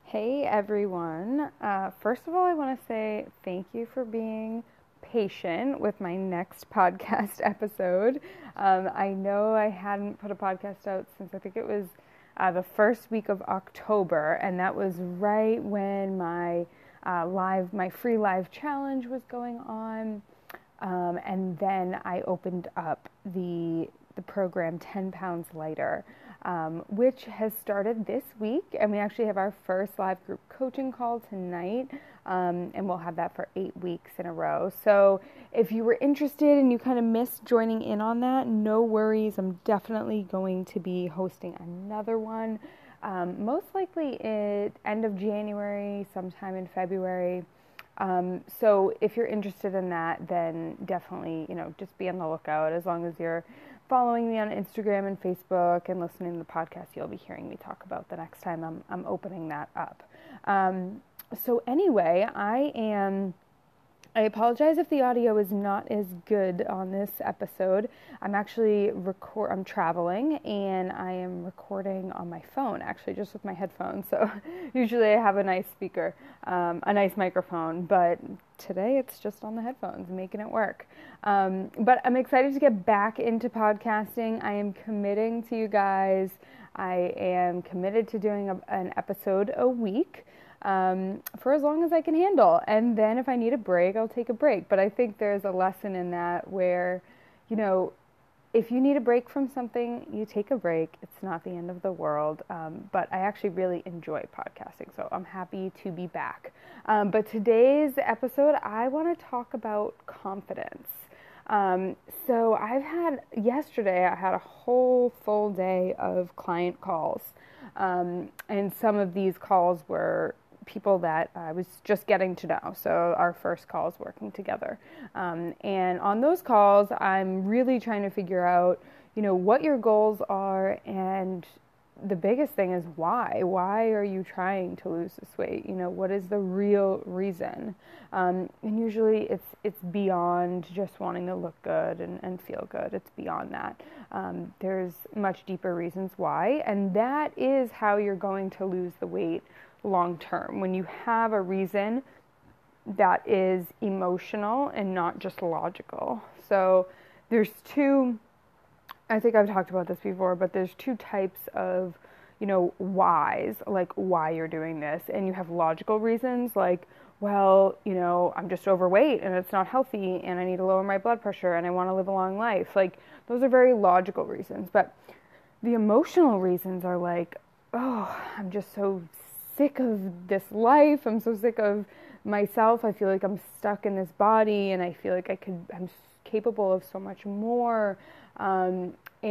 Hey everyone. First of all, I want to say thank you for being patient with my next podcast episode. I know I hadn't put a podcast out since I think it was the first week of October, and that was right when my free live challenge was going on. And then I opened up the program 10 Pounds Lighter, which has started this week. And we actually have our first live group coaching call tonight. And we'll have that for 8 weeks in a row. So if you were interested and you kind of missed joining in on that, no worries. I'm definitely going to be hosting another one. Most likely at end of January, sometime in February. So if you're interested in that, then definitely, just be on the lookout. As long as you're following me on Instagram and Facebook and listening to the podcast, you'll be hearing me talk about the next time I'm opening that up. So anyway, I apologize if the audio is not as good on this episode. I'm actually I'm traveling and I am recording on my phone, actually just with my headphones. So usually I have a nice speaker, a nice microphone, but today it's just on the headphones, making it work. But I'm excited to get back into podcasting. I am committing to you guys. I am committed to doing an episode a week. For as long as I can handle. And then if I need a break, I'll take a break. But I think there's a lesson in that where, if you need a break from something, you take a break. It's not the end of the world. But I actually really enjoy podcasting, so I'm happy to be back. But today's episode, I want to talk about confidence. So yesterday I had a whole full day of client calls. And some of these calls were people that I was just getting to know. So our first calls working together. And on those calls, I'm really trying to figure out, what your goals are. And the biggest thing is why. Why are you trying to lose this weight? What is the real reason? And usually it's beyond just wanting to look good and feel good. It's beyond that. There's much deeper reasons why. And that is how you're going to lose the weight long term, when you have a reason that is emotional and not just logical. So there's I think I've talked about this before, but there's two types of, whys, like why you're doing this. And you have logical reasons like, well, I'm just overweight and it's not healthy and I need to lower my blood pressure and I want to live a long life. Like, those are very logical reasons. But the emotional reasons are like, oh, I'm just so sick of this life. I'm so sick of myself. I feel like I'm stuck in this body and I feel like I'm capable of so much more. And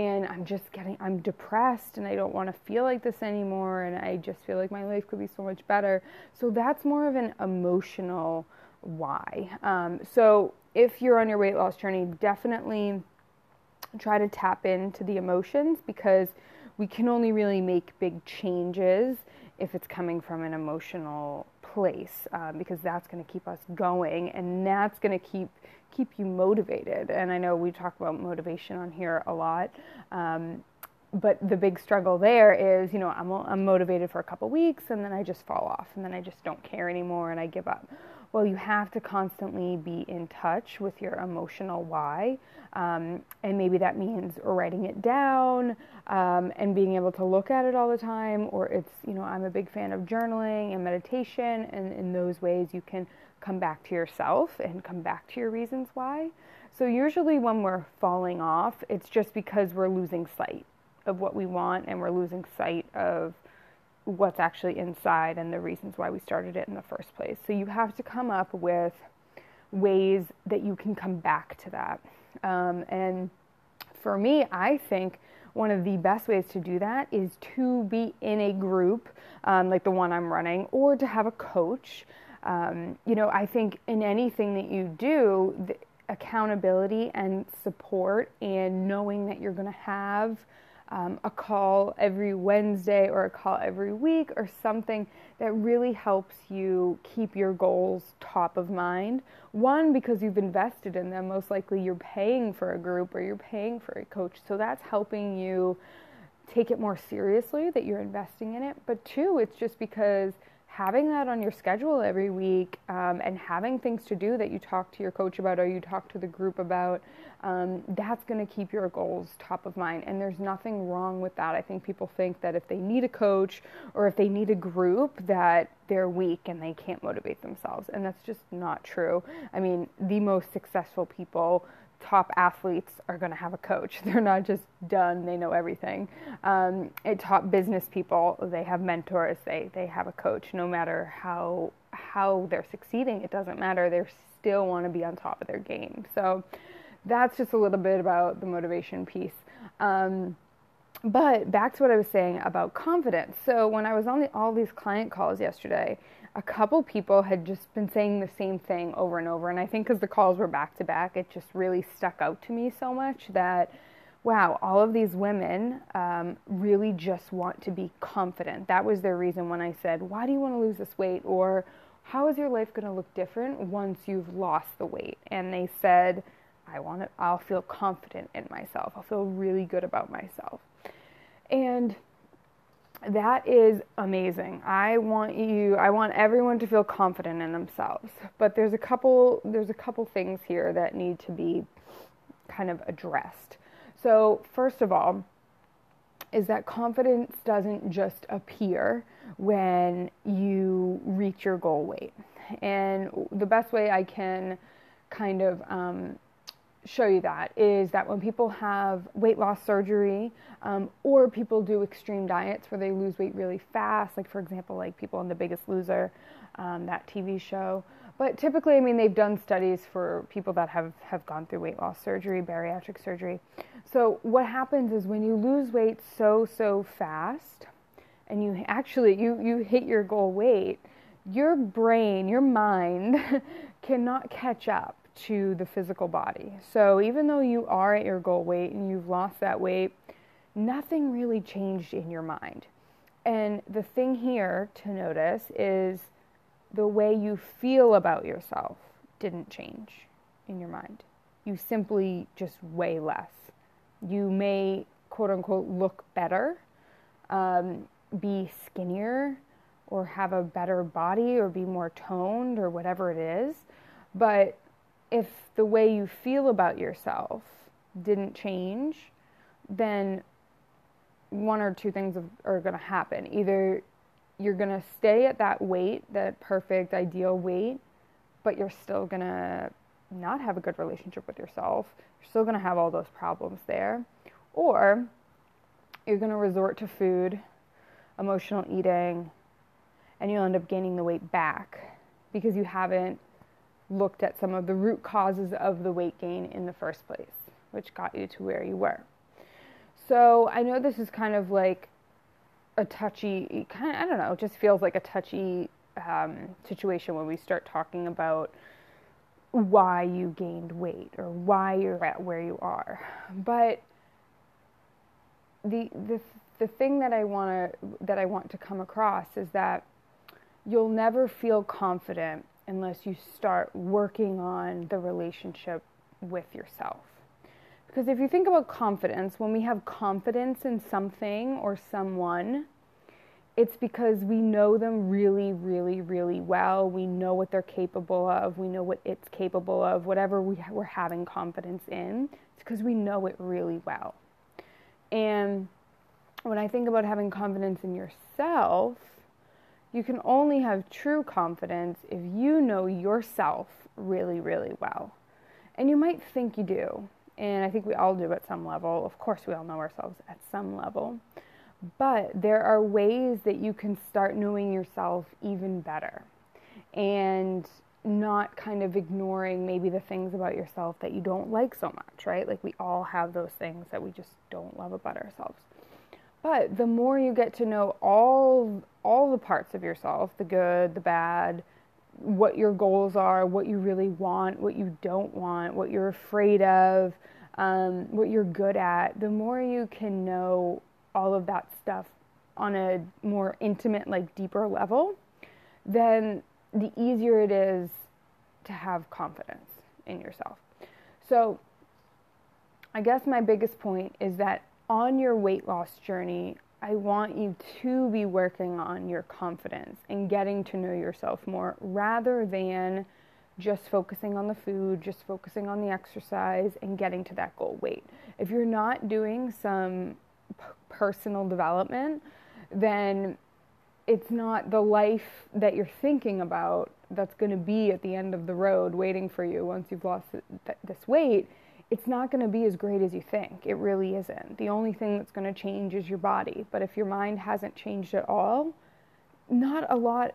I'm depressed and I don't want to feel like this anymore. And I just feel like my life could be so much better. So that's more of an emotional why. So if you're on your weight loss journey, definitely try to tap into the emotions, because we can only really make big changes if it's coming from an emotional place, because that's going to keep us going and that's going to keep you motivated. And I know we talk about motivation on here a lot, but the big struggle there is, I'm motivated for a couple weeks and then I just fall off and then I just don't care anymore and I give up. Well, you have to constantly be in touch with your emotional why, and maybe that means writing it down and being able to look at it all the time, or it's, I'm a big fan of journaling and meditation, and in those ways you can come back to yourself and come back to your reasons why. So usually when we're falling off, it's just because we're losing sight of what we want and we're losing sight of what's actually inside and the reasons why we started it in the first place. So you have to come up with ways that you can come back to that. And for me, I think one of the best ways to do that is to be in a group like the one I'm running, or to have a coach. I think in anything that you do, the accountability and support and knowing that you're going to have a call every Wednesday or a call every week or something that really helps you keep your goals top of mind. One, because you've invested in them. Most likely you're paying for a group or you're paying for a coach. So that's helping you take it more seriously that you're investing in it. But two, it's just because having that on your schedule every week, and having things to do that you talk to your coach about or you talk to the group about, that's going to keep your goals top of mind. And there's nothing wrong with that. I think people think that if they need a coach or if they need a group, that they're weak and they can't motivate themselves. And that's just not true. I mean, the most successful people, top athletes, are going to have a coach. They're not just done, they know everything. Top business people, they have mentors, they have a coach. No matter how they're succeeding, it doesn't matter. They still want to be on top of their game. So that's just a little bit about the motivation piece. But back to what I was saying about confidence. So when I was on all these client calls yesterday, a couple people had just been saying the same thing over and over. And I think because the calls were back to back, it just really stuck out to me so much that, wow, all of these women really just want to be confident. That was their reason when I said, why do you want to lose this weight? Or how is your life going to look different once you've lost the weight? And they said, I'll feel confident in myself. I'll feel really good about myself. And that is amazing. I want everyone to feel confident in themselves. But there's a couple things here that need to be kind of addressed. So first of all, is that confidence doesn't just appear when you reach your goal weight. And the best way I can kind of show you that is that when people have weight loss surgery, or people do extreme diets where they lose weight really fast, like for example, like people on The Biggest Loser, that TV show. But typically, I mean, they've done studies for people that have gone through weight loss surgery, bariatric surgery. So what happens is when you lose weight so fast, and you actually you hit your goal weight, your brain, your mind cannot catch up to the physical body. So even though you are at your goal weight and you've lost that weight, nothing really changed in your mind. And the thing here to notice is the way you feel about yourself didn't change in your mind. You simply just weigh less. You may, quote unquote, look better, be skinnier, or have a better body, or be more toned, or whatever it is. But if the way you feel about yourself didn't change, then one or two things are going to happen. Either you're going to stay at that weight, that perfect, ideal weight, but you're still going to not have a good relationship with yourself. You're still going to have all those problems there. Or you're going to resort to food, emotional eating, and you'll end up gaining the weight back because you haven't looked at some of the root causes of the weight gain in the first place, which got you to where you were. So I know this is kind of like a touchy, I don't know, it just feels like a touchy situation when we start talking about why you gained weight or why you're at where you are. But the thing that I want to come across is that you'll never feel confident unless you start working on the relationship with yourself. Because if you think about confidence, when we have confidence in something or someone, it's because we know them really, really, really well. We know what they're capable of. We know what it's capable of. Whatever we're having confidence in, it's because we know it really well. And when I think about having confidence in yourself, you can only have true confidence if you know yourself really, really well. And you might think you do. And I think we all do at some level. Of course, we all know ourselves at some level. But there are ways that you can start knowing yourself even better and not kind of ignoring maybe the things about yourself that you don't like so much, right? Like we all have those things that we just don't love about ourselves. But the more you get to know all the parts of yourself, the good, the bad, what your goals are, what you really want, what you don't want, what you're afraid of, what you're good at, the more you can know all of that stuff on a more intimate, like deeper level, then the easier it is to have confidence in yourself. So I guess my biggest point is that on your weight loss journey, I want you to be working on your confidence and getting to know yourself more rather than just focusing on the food, just focusing on the exercise and getting to that goal weight. If you're not doing some personal development, then it's not the life that you're thinking about that's going to be at the end of the road waiting for you once you've lost this weight. It's not going to be as great as you think. It really isn't. The only thing that's going to change is your body. But if your mind hasn't changed at all, not a lot,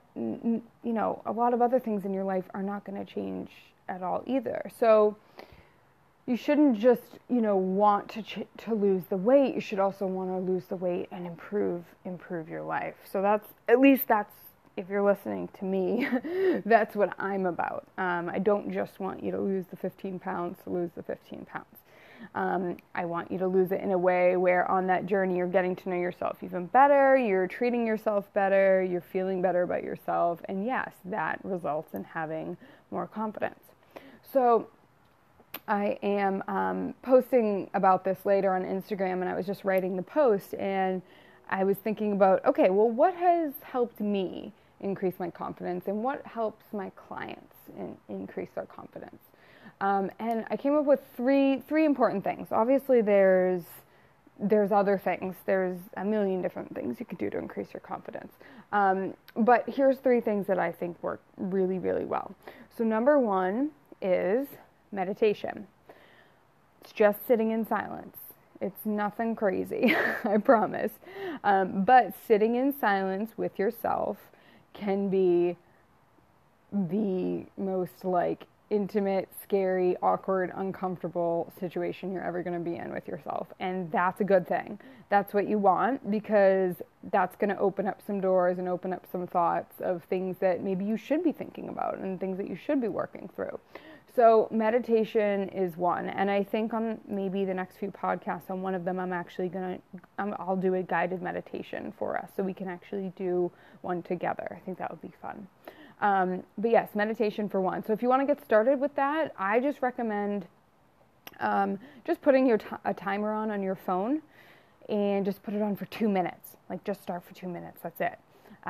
a lot of other things in your life are not going to change at all either. So you shouldn't just, want to lose the weight. You should also want to lose the weight and improve your life. So that's, if you're listening to me, that's what I'm about. I don't just want you to lose the 15 pounds to lose the 15 pounds. I want you to lose it in a way where on that journey you're getting to know yourself even better, you're treating yourself better, you're feeling better about yourself, and yes, that results in having more confidence. So I am posting about this later on Instagram, and I was just writing the post, and I was thinking about, okay, well, what has helped me increase my confidence, and what helps my clients increase their confidence? And I came up with three important things. Obviously, there's other things. There's a million different things you could do to increase your confidence. But here's three things that I think work really, really well. So number one is meditation. It's just sitting in silence. It's nothing crazy, I promise. But sitting in silence with yourself can be the most intimate, scary, awkward, uncomfortable situation you're ever going to be in with yourself. And that's a good thing. That's what you want, because that's going to open up some doors and open up some thoughts of things that maybe you should be thinking about and things that you should be working through. So meditation is one, and I think on maybe the next few podcasts, on one of them, I'll do a guided meditation for us, so we can actually do one together. I think that would be fun. But yes, meditation for one. So if you want to get started with that, I just recommend just putting a timer on your phone, and just put it on for 2 minutes. Just start for 2 minutes. That's it.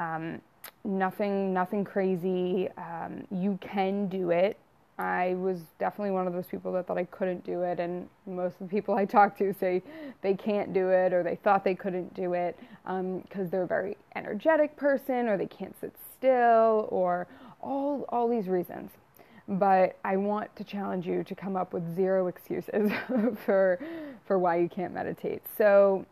Nothing crazy. You can do it. I was definitely one of those people that thought I couldn't do it, and most of the people I talk to say they can't do it, or they thought they couldn't do it because they're a very energetic person, or they can't sit still, or all these reasons. But I want to challenge you to come up with 0 excuses for why you can't meditate. So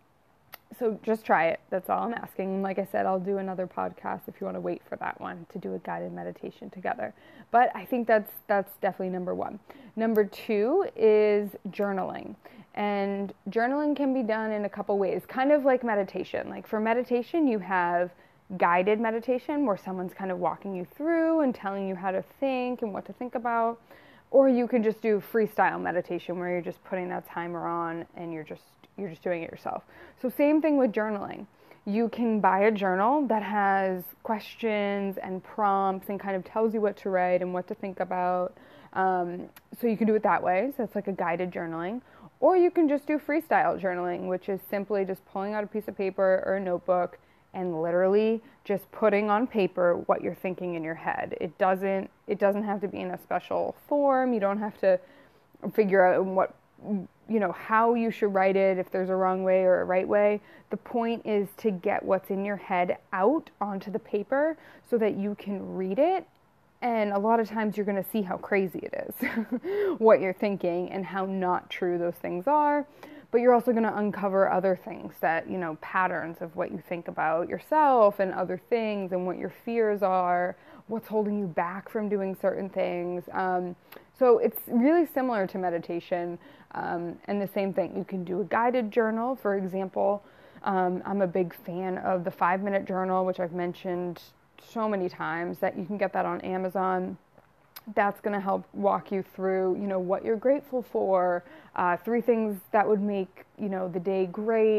just try it. That's all I'm asking. Like I said, I'll do another podcast if you want to wait for that one to do a guided meditation together. But I think that's definitely number one. Number two is journaling. And journaling can be done in a couple ways, kind of like meditation. For meditation, you have guided meditation where someone's kind of walking you through and telling you how to think and what to think about. Or you can just do freestyle meditation where you're just putting that timer on and you're just doing it yourself. So same thing with journaling. You can buy a journal that has questions and prompts and kind of tells you what to write and what to think about. So you can do it that way. So it's like a guided journaling. Or you can just do freestyle journaling, which is simply just pulling out a piece of paper or a notebook and literally just putting on paper what you're thinking in your head. It doesn't have to be in a special form. You don't have to figure out how you should write it, if there's a wrong way or a right way. The point is to get what's in your head out onto the paper so that you can read it. And a lot of times you're going to see how crazy it is, what you're thinking and how not true those things are. But you're also going to uncover other things that, patterns of what you think about yourself and other things and what your fears are, what's holding you back from doing certain things. So it's really similar to meditation, and the same thing. You can do a guided journal, for example. I'm a big fan of the 5-minute journal, which I've mentioned so many times, that you can get that on Amazon. That's going to help walk you through, what you're grateful for, 3 things that would make, the day great,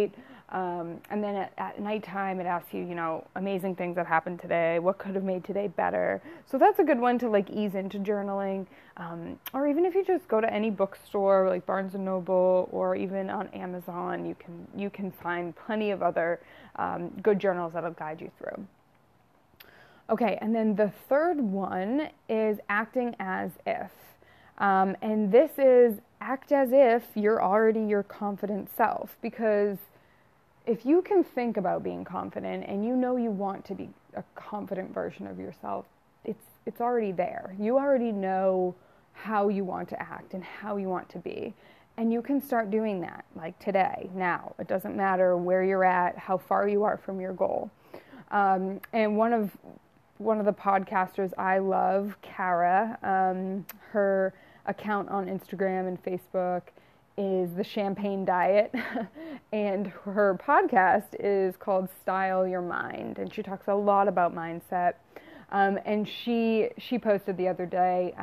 And then at nighttime, it asks you, amazing things that happened today. What could have made today better? So that's a good one to like ease into journaling. Or even if you just go to any bookstore like Barnes and Noble, or even on Amazon, you can find plenty of other good journals that'll guide you through. Okay, and then the third one is acting as if. And this is act as if you're already your confident self, because if you can think about being confident and you want to be a confident version of yourself, it's already there. You already know how you want to act and how you want to be. And you can start doing that, like today, now. It doesn't matter where you're at, how far you are from your goal. And one of the podcasters I love, Kara, her account on Instagram and Facebook is The Champagne Diet, and her podcast is called Style Your Mind, and she talks a lot about mindset. And she posted the other day,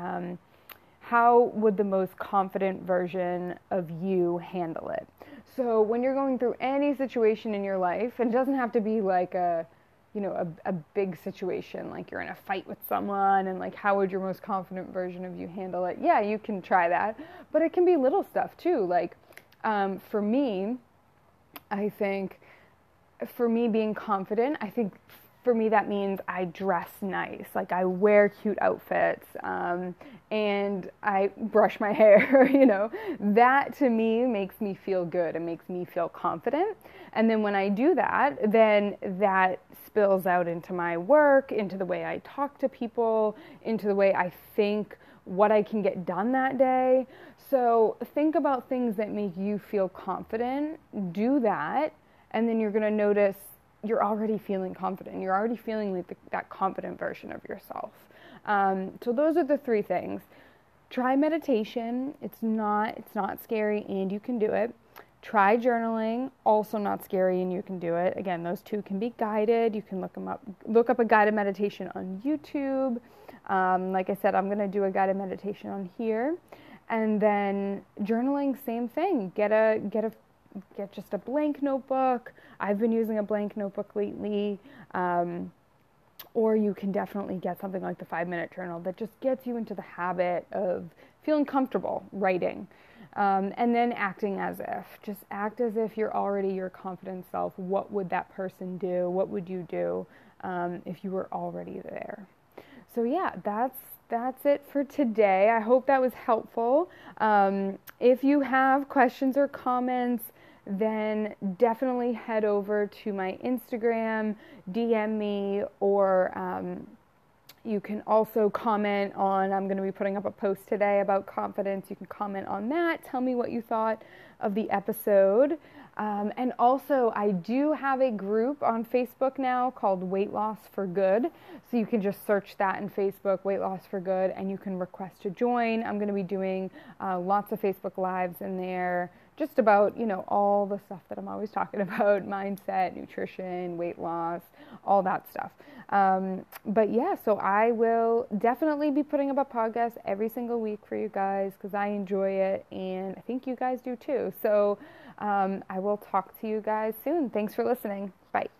how would the most confident version of you handle it? So when you're going through any situation in your life, and it doesn't have to be like a big situation, like you're in a fight with someone, and like how would your most confident version of you handle it? Yeah, you can try that, but it can be little stuff too. Like for me, I think for me being confident, I think for me that means I dress nice, like I wear cute outfits, and I brush my hair. That to me makes me feel good and makes me feel confident. And then when I do that, then that spills out into my work, into the way I talk to people, into the way I think what I can get done that day. So think about things that make you feel confident, do that, and then you're going to notice you're already feeling confident. You're already feeling like that confident version of yourself. So those are the three things. Try meditation. It's not scary, and you can do it. Try journaling, also not scary, and you can do it. Again, those two can be guided. You can look up a guided meditation on YouTube. Like I said, I'm going to do a guided meditation on here. And then journaling, same thing. Get just a blank notebook. I've been using a blank notebook lately. Or you can definitely get something like the 5-minute journal that just gets you into the habit of feeling comfortable writing. And then acting as if. Just act as if you're already your confident self. What would that person do? What would you do if you were already there? So yeah, that's it for today. I hope that was helpful. If you have questions or comments, then definitely head over to my Instagram, DM me, or you can also comment on, I'm going to be putting up a post today about confidence. You can comment on that. Tell me what you thought of the episode. And also, I do have a group on Facebook now called Weight Loss for Good. So you can just search that in Facebook, Weight Loss for Good, and you can request to join. I'm going to be doing lots of Facebook Lives in there, just about, all the stuff that I'm always talking about, mindset, nutrition, weight loss, all that stuff. But yeah, so I will definitely be putting up a podcast every single week for you guys because I enjoy it, and I think you guys do too. So I will talk to you guys soon. Thanks for listening. Bye.